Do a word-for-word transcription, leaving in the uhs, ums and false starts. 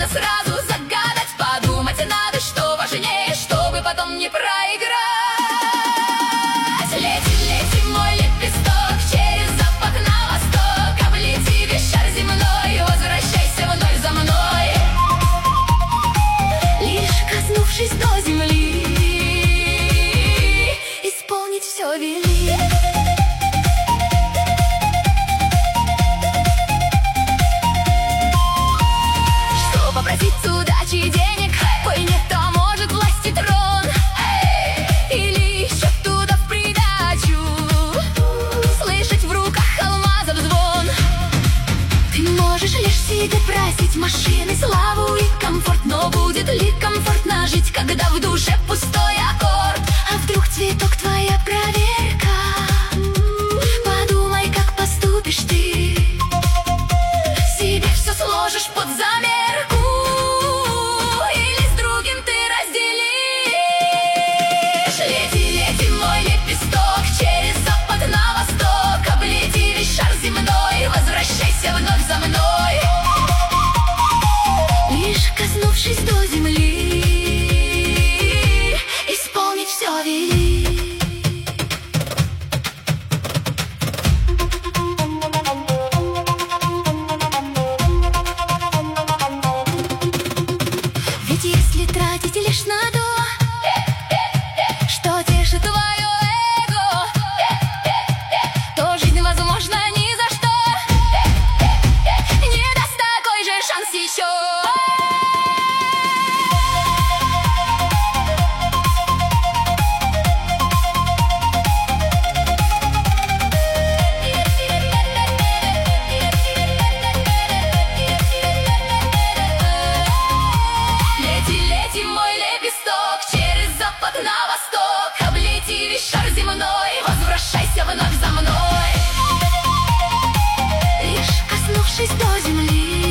нужно сразу загадать. Подумать надо, что важнее, чтобы потом не проиграть. Лети, лети, мой лепесток, через запах на восток. Облети весь шар земной, возвращайся вновь за мной. Лишь коснувшись до земли, исполнить все вели. Что попросить удачи и денег, ой, нет, а может власть и трон, или еще туда в придачу слышать в руках алмазов звон. Ты можешь лишь себе просить машины, славу и комфорт, но будет ли комфортно жить, когда в душе пустой аккорд? А вдруг цветок твоя проверка? Подумай, как поступишь ты. Себе все сложишь под замерку, или с другим ты разделишь. Лети, лети, мой лепесток, через запад на восток. Облети весь шар земной, возвращайся вновь за мной. Лишь коснувшись до земли, исполнить все вели. Ведь если тратить лишь на то, что тешит твое эго, то жизнь возможно ни за что не даст такой же шанс еще. Мой лепесток, через запад на восток. Облети весь шар земной, возвращайся вновь за мной. Лишь коснувшись до земли,